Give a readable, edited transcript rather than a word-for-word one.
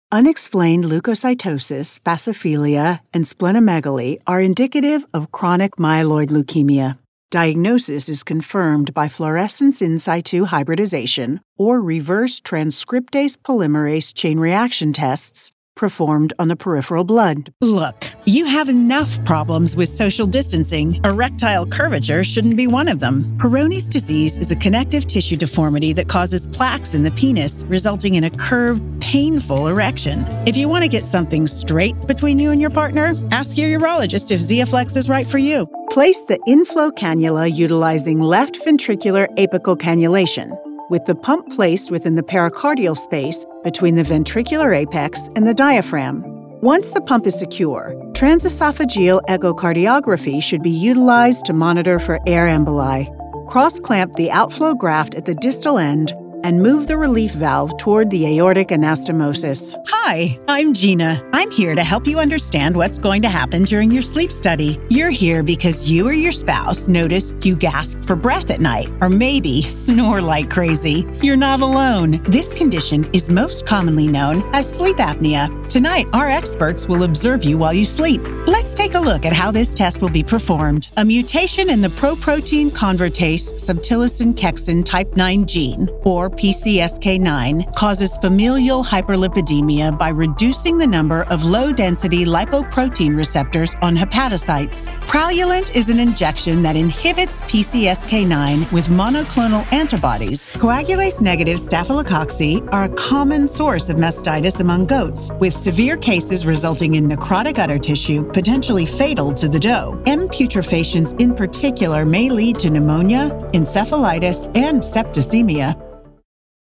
Unexplained leukocytosis, basophila, and splenomegaly are indicative of chronic myeloid leukemia. Diagnosis is confirmed by fluorescence in situ hybridization or reverse transcriptase polymerase chain reaction tests performed on the peripheral blood. Look, you have enough problems with social distancing. Erectile curvature shouldn't be one of them. Peyronie's disease is a connective tissue deformity that causes plaques in the penis, resulting in a curved, painful erection. If you want to get something straight between you and your partner, ask your urologist if Xiaflex is right for you. Place the inflow cannula utilizing left ventricular apical cannulation, with the pump placed within the pericardial space between the ventricular apex and the diaphragm. Once the pump is secure, transesophageal echocardiography should be utilized to monitor for air emboli. Cross-clamp the outflow graft at the distal end and move the relief valve toward the aortic anastomosis. Hi, I'm Gina. I'm here to help you understand what's going to happen during your sleep study. You're here because you or your spouse noticed you gasp for breath at night, or maybe snore like crazy. You're not alone. This condition is most commonly known as sleep apnea. Tonight, our experts will observe you while you sleep. Let's take a look at how this test will be performed. A mutation in the proprotein convertase subtilissin kexin type 9 gene, or PCSK9, causes familial hyperlipidemia by reducing the number of low-density lipoprotein receptors on hepatocytes. Praluent is an injection that inhibits PCSK9 with monoclonal antibodies. Coagulase-negative staphylococci are a common source of mastitis among goats, with severe cases resulting in necrotic udder tissue, potentially fatal to the doe. M. putrefaciens in particular may lead to pneumonia, encephalitis, and septicemia.